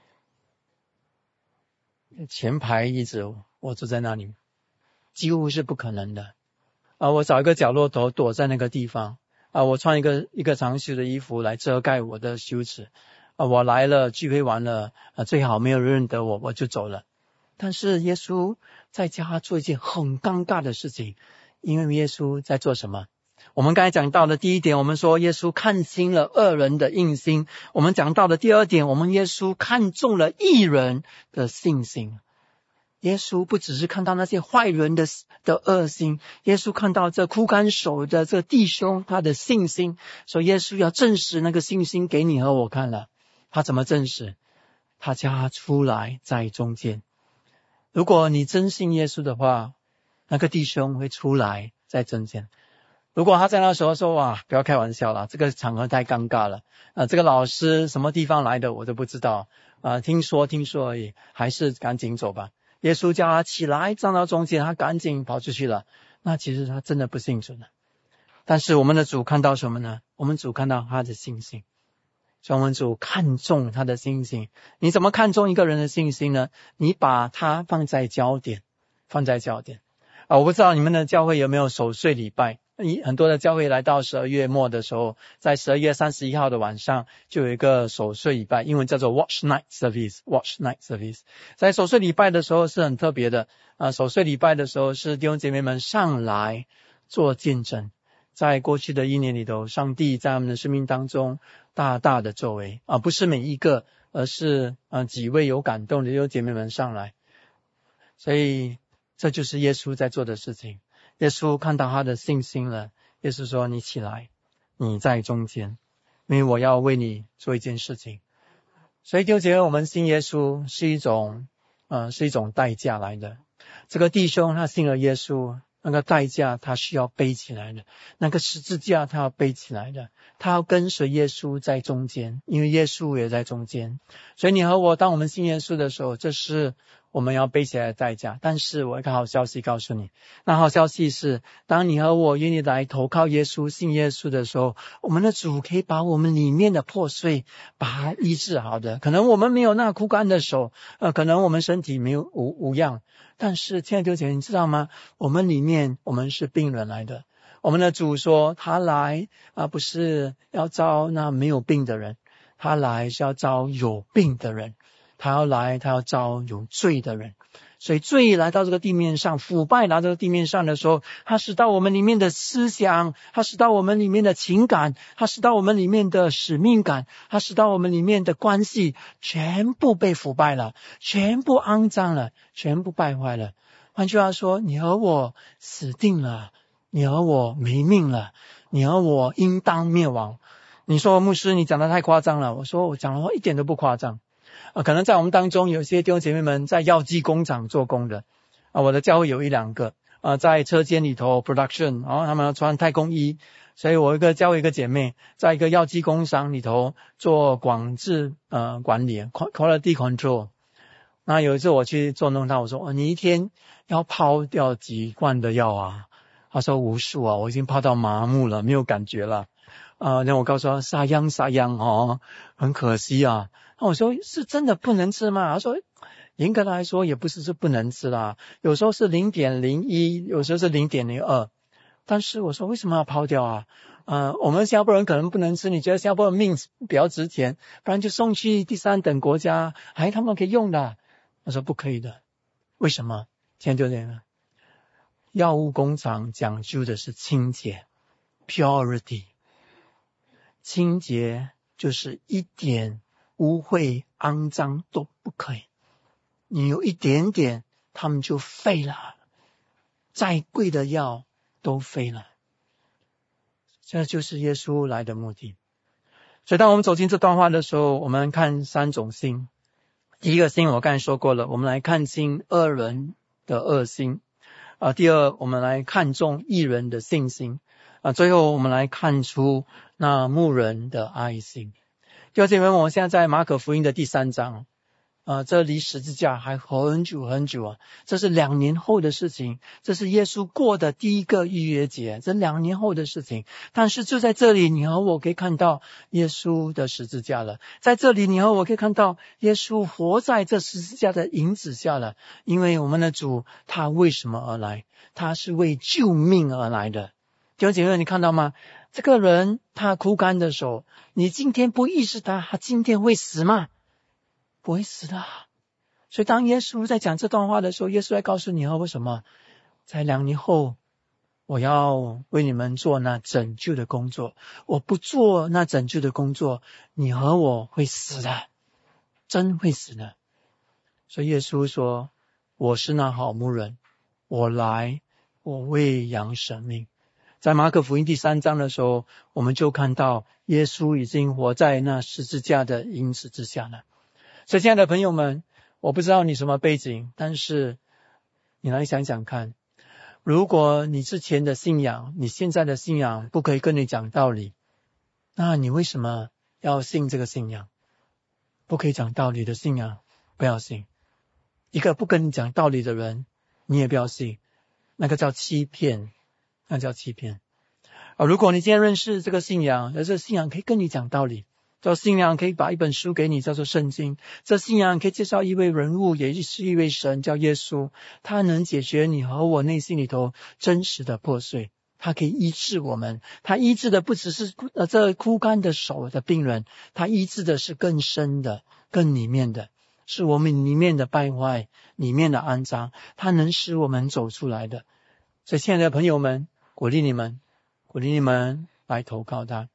前排一直我坐在那里几乎是不可能的啊！我找一个角落头躲在那个地方啊！我穿一个一个长袖的衣服来遮盖我的羞耻啊！我来了聚会完了啊，最好没有人认得我，我就走了。但是耶稣在家做一件很尴尬的事情，因为耶稣在做什么？ 我们刚才讲到的第一点，我们说耶稣看清了恶人的硬心。我们讲到的第二点，我们耶稣看中了义人的信心。耶稣不只是看到那些坏人的的恶心，耶稣看到这枯干手的这弟兄他的信心，所以耶稣要证实那个信心给你和我看了。他怎么证实？他叫他出来在中间。如果你真信耶稣的话，那个弟兄会出来在中间。如果他在那时候说，哇，不要开玩笑了，这个场合太尴尬了，啊、呃，这个老师什么地方来的我都不知道，啊、呃，听说听说而已，还是赶紧走吧。耶稣叫他起来站到中间，他赶紧跑出去了。那其实他真的不信主呢。但是我们的主看到什么呢？我们主看到他的信心，所以我们主看重他的信心。你怎么看重一个人的信心呢？你把他放在焦点，放在焦点啊！我不知道你们的教会有没有守岁礼拜。很多的教会来到十二月末的时候，在十二月三十一号的晚上就有一个守岁礼拜，英文叫做 Watch Night Service Watch Night Service。 在守岁礼拜的时候是很特别的啊，守岁礼拜的时候是弟兄姐妹们上来做见证，在过去的一年里头，上帝在我们的生命当中大大的作为啊，不是每一个，而是啊几位有感动的弟兄姐妹们上来。所以这就是耶稣在做的事情。耶稣看到他的信心了，耶稣说，你起来，你在中间，因为我要为你做一件事情。所以弟兄姐妹，我们信耶稣是一种呃，是一种代价来的。这个弟兄他信了耶稣，那个代价他需要背起来的，那个十字架他要背起来的，他要跟随耶稣在中间，因为耶稣也在中间。所以你和我当我们信耶稣的时候，这是我们要背起来的代价。但是我有一个好消息告诉你，那好消息是，当你和我愿意来投靠耶稣信耶稣的时候，我们的主可以把我们里面的破碎把它医治好的。可能我们没有那枯干的手，呃，可能我们身体没有无无恙，但是亲爱的弟兄姐妹，你知道吗？我们里面我们是病人来的。我们的主说他来啊，不是要招那没有病的人，他来是要招有病的人，他要来他要招有罪的人。所以罪来到这个地面上，腐败来到这个地面上的时候，它使到我们里面的思想，它使到我们里面的情感，它使到我们里面的使命感，它使到我们里面的关系全部被腐败了，全部肮脏了，全部败坏了。换句话说，你和我死定了，你和我没命了，你和我应当灭亡。你说牧师你讲得太夸张了，我说我讲的话一点都不夸张。啊，可能在我们当中有些弟兄姐妹们在药剂工厂做工的啊，我的教会有一两个啊，在车间里头 production， 然后他们要穿太空衣，所以我一个教会一个姐妹在一个药剂工厂里头做管制呃管理 quality control。 那有一次我去捉弄她，我说、哦、你一天要抛掉几罐的药啊？她说无数啊，我已经抛到麻木了，没有感觉了啊。然后我告诉她撒样撒样哦，很可惜啊。那我说是真的不能吃吗？他说严格来说也不是说不能吃啦，有时候是 零点零一， 有时候是 零点零二。 但是我说为什么要抛掉啊？呃，我们新加坡人可能不能吃，你觉得新加坡的命比较值钱，不然就送去第三等国家，还他们可以用的。他说不可以的。为什么？现在就这样，药物工厂讲究的是清洁 purity， 清洁就是一点污秽肮脏都不可以，你有一点点他们就废了，再贵的药都废了。这就是耶稣来的目的。所以当我们走进这段话的时候，我们看三种心。第一个心我刚才说过了，我们来看清恶人的恶心啊。第二，我们来看重义人的信心啊。最后我们来看出那牧人的爱心。弟兄姐妹们，我们现在在马可福音的第三章啊，这离十字架还很久很久啊，这是两年后的事情，这是耶稣过的第一个逾越节，这两年后的事情。但是就在这里，你和我可以看到耶稣的十字架了，在这里你和我可以看到耶稣活在这十字架的影子下了。因为我们的主他为什么而来？他是为救命而来的。弟兄姐妹，你看到吗？这个人他枯干的手，你今天不医治他，他今天会死吗？不会死的。所以当耶稣在讲这段话的时候，耶稣在告诉你和我什么？在两年后我要为你们做那拯救的工作，我不做那拯救的工作，你和我会死的，真会死的。所以耶稣说，我是那好牧人，我来，我喂养生命。在马可福音第三章的时候，我们就看到耶稣已经活在那十字架的荫子之下了。所以亲爱的朋友们，我不知道你什么背景，但是你来想想看，如果你之前的信仰，你现在的信仰不可以跟你讲道理，那你为什么要信这个信仰？不可以讲道理的信仰不要信，一个不跟你讲道理的人你也不要信，那个叫欺骗，那叫欺骗。啊，如果你今天认识这个信仰，而这信仰可以跟你讲道理，这信仰可以把一本书给你，叫做圣经，这信仰可以介绍一位人物，也是一位神，叫耶稣，他能解决你和我内心里头真实的破碎，他可以医治我们，他医治的不只是呃这枯干的手的病人，他医治的是更深的更里面的，是我们里面的败坏，里面的肮脏，他能使我们走出来的。所以亲爱的朋友们，鼓励你们鼓励你们来投靠他。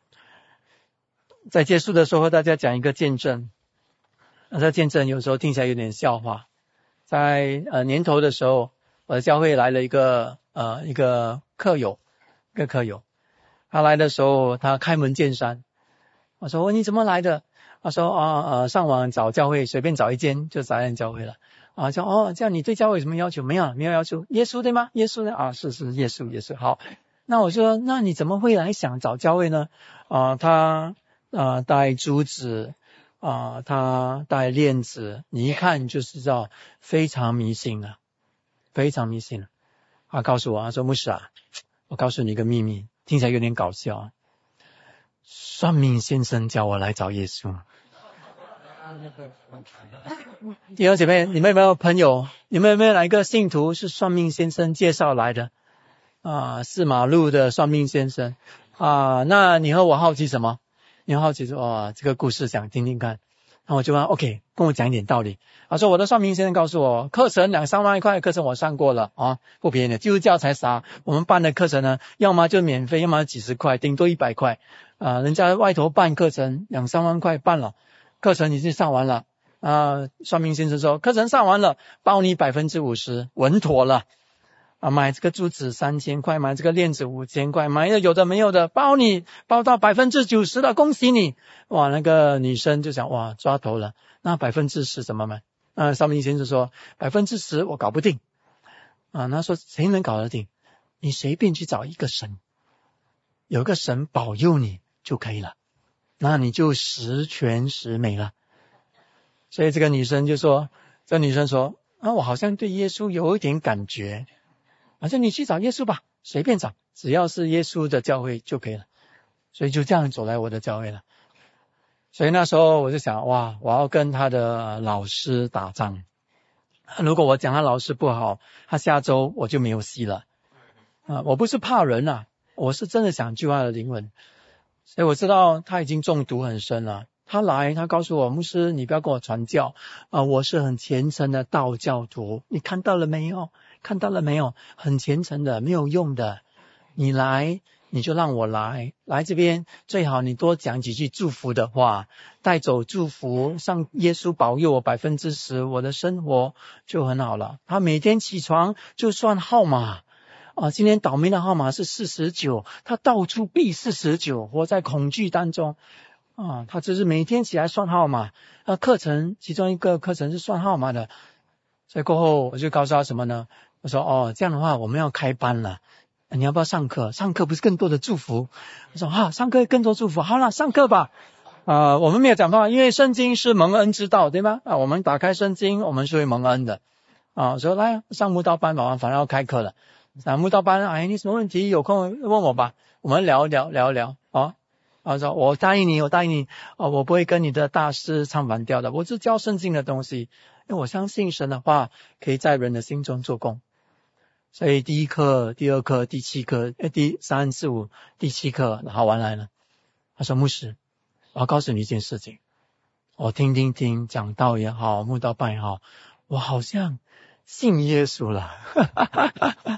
在结束的时候和大家讲一个见证，那这见证有时候听起来有点笑话。在呃年头的时候，我的教会来了一个呃一个客友，一个客友，他来的时候他开门见山，我说、哦、你怎么来的？他说啊呃上网找教会，随便找一间就找一间教会了。啊，叫哦这样你对教会有什么要求？没有没有要求。耶稣对吗？耶稣呢？啊是是耶稣耶稣。好，那我说那你怎么会来想找教会呢？啊他啊戴珠子啊他戴链子，你一看就知道非常迷信了，非常迷信了。他告诉我，他说牧师啊，我告诉你一个秘密，听起来有点搞笑啊。算命先生叫我来找耶稣。弟兄姐妹，你们有没有朋友，你们有没有哪一个信徒是算命先生介绍来的啊？四马路的算命先生啊？那你和我好奇什么？你好奇说哇，这个故事想听听看。那我就问 OK， 跟我讲一点道理。他说我的算命先生告诉我，课程两三万块课程我上过了啊，不便宜的，基督教才啥？我们办的课程呢，要么就免费，要么几十块，顶多一百块啊。人家外头办课程两三万块办了，课程已经上完了啊。算命先生说课程上完了，包你百分之五十，稳妥了啊。买这个珠子三千块，买这个链子五千块，买的有的没有的，包你包到百分之九十了，恭喜你！哇，那个女生就想哇抓头了，那百分之十怎么买？啊，算命先生说百分之十我搞不定啊。他说谁能搞得定？你随便去找一个神，有个神保佑你就可以了，那你就十全十美了。所以这个女生就说，这女生说啊，我好像对耶稣有一点感觉，反正你去找耶稣吧，随便找，只要是耶稣的教会就可以了。所以就这样走来我的教会了。所以那时候我就想，哇，我要跟他的老师打仗。如果我讲他老师不好，他下周我就没有戏了。啊，我不是怕人啊，我是真的想救他的灵魂。所以我知道他已经中毒很深了。他来，他告诉我，牧师，你不要跟我传教啊，我是很虔诚的道教徒。你看到了没有？看到了没有？很虔诚的，没有用的。你来，你就让我来，来这边最好你多讲几句祝福的话，带走祝福，让耶稣保佑我百分之十，我的生活就很好了。他每天起床就算号码啊，今天倒霉的号码是四十九，他到处避四十九，活在恐惧当中啊。他只是每天起来算号码啊，课程其中一个课程是算号码的。所以过后我就告诉他什么呢？我说哦，这样的话我们要开班了，你要不要上课？上课不是更多的祝福？我说好、啊，上课更多祝福，好了，上课吧。啊、呃，我们没有讲话，因为圣经是蒙恩之道，对吗？啊，我们打开圣经，我们是会蒙恩的。啊，说来上慕道班吧，反正要开课了。上慕道班，哎，你什么问题有空问我吧，我们聊一聊聊一聊啊。啊，说我答应你，我答应你，哦，我不会跟你的大师唱反调的，我只教圣经的东西，因为我相信神的话可以在人的心中做工。所以第一课、第二课、第七课、呃，第三、四、五、第七课，好玩来了。他说：“牧师，我要告诉你一件事情，我听听听，讲道也好，慕道班也好，我好像信耶稣了。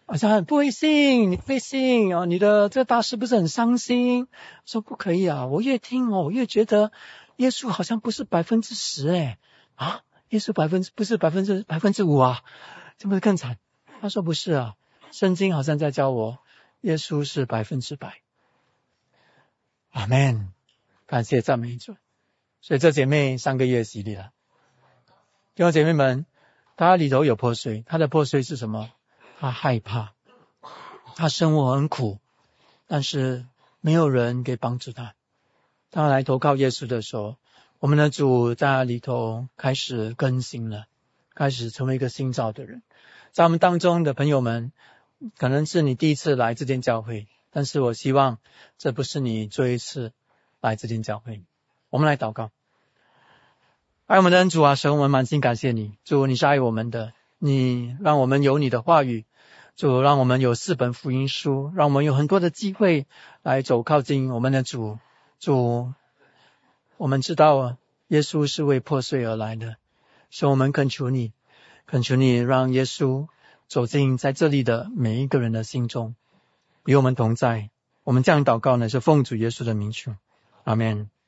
好像不会信，你不会信哦，你的这大师不是很伤心？说不可以啊，我越听哦，我越觉得耶稣好像不是百分之十诶啊，耶稣百分之不是百分之百分之五啊，这不是更惨？他说不是啊，圣经好像在教我，耶稣是百分之百。阿们，感谢赞美主。所以这姐妹三个月洗礼了。弟兄姐妹们，她里头有破碎，她的破碎是什么？她害怕，她生活很苦，但是没有人给帮助她。当她来投靠耶稣的时候，我们的主在她里头开始更新了，开始成为一个新造的人。在我们当中的朋友们，可能是你第一次来这间教会，但是我希望这不是你最后一次来这间教会。我们来祷告。爱我们的恩主啊，神，我们满心感谢你，主，你是爱我们的，你让我们有你的话语，主，让我们有四本福音书，让我们有很多的机会来走靠近我们的主。主，我们知道耶稣是为破碎而来的，所以我们恳求你，恳求你让耶稣走进在这里的每一个人的心中，与我们同在。我们这样祷告呢，是奉主耶稣的名求，阿们。